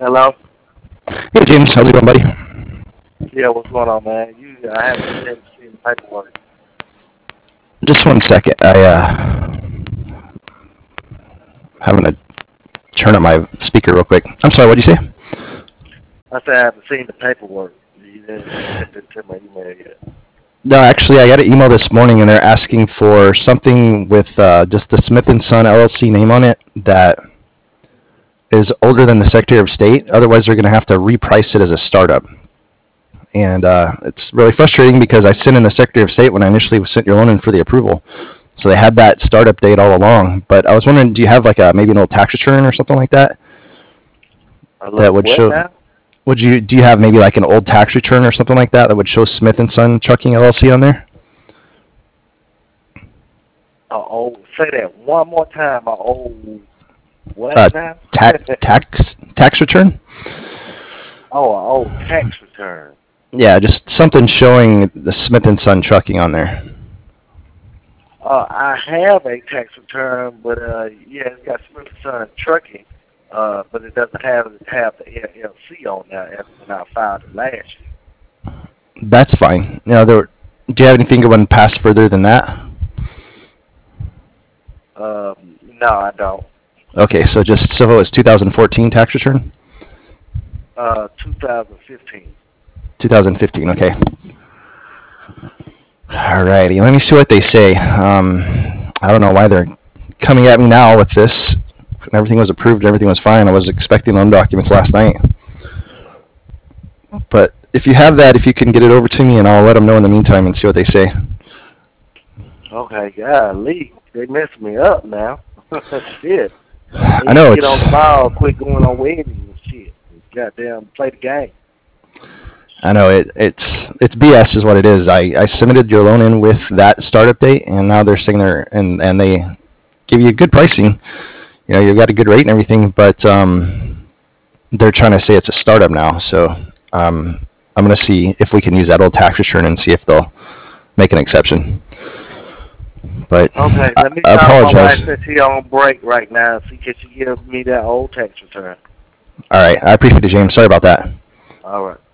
Hello? Hey James, how's it going, buddy? Yeah, what's going on, man? I haven't seen the paperwork. Just one second. Having to turn up my speaker real quick. I'm sorry, what'd you say? I said I haven't seen the paperwork. You didn't send it to my email yet. No, actually, I got an email this morning, and they're asking for something with just the Smith and Son LLC name on it that is older than the Secretary of State. Otherwise, they're going to have to reprice it as a startup. And it's really frustrating because I sent in the Secretary of State when I initially sent your loan in for the approval. So they had that startup date all along. But I was wondering, do you have like maybe an old tax return or something like that that would show? Now? Do you have maybe like an old tax return or something like that would show Smith and Son Trucking LLC on there? Say that one more time. What now? Tax return? Oh, tax return. Yeah, just something showing the Smith and Son Trucking on there. I have a tax return, but yeah, it's got Smith and Son Trucking, but it doesn't have the LLC on there when I filed it last year. That's fine. Do you have anything that went past further than that? No, I don't. Okay, so it was 2014 tax return? 2015. 2015, okay. Alrighty, let me see what they say. I don't know why they're coming at me now with this. Everything was approved, everything was fine. I was expecting loan documents last night. But if you have that, if you can get it over to me, and I'll let them know in the meantime and see what they say. Okay, golly, they messed me up now. Shit. I know get on the ball, quit going on weddings and shit. Goddamn, play the game. I know it's BS is what it is. I submitted your loan in with that startup date, and now they're saying and they give you good pricing. You've got a good rate and everything, but they're trying to say it's a startup now. So I'm going to see if we can use that old tax return and see if they'll make an exception. But okay, let me I apologize. My wife said she's on break right now. See, can she give me that old tax return? All right, I appreciate it, James. Sorry about that. All right.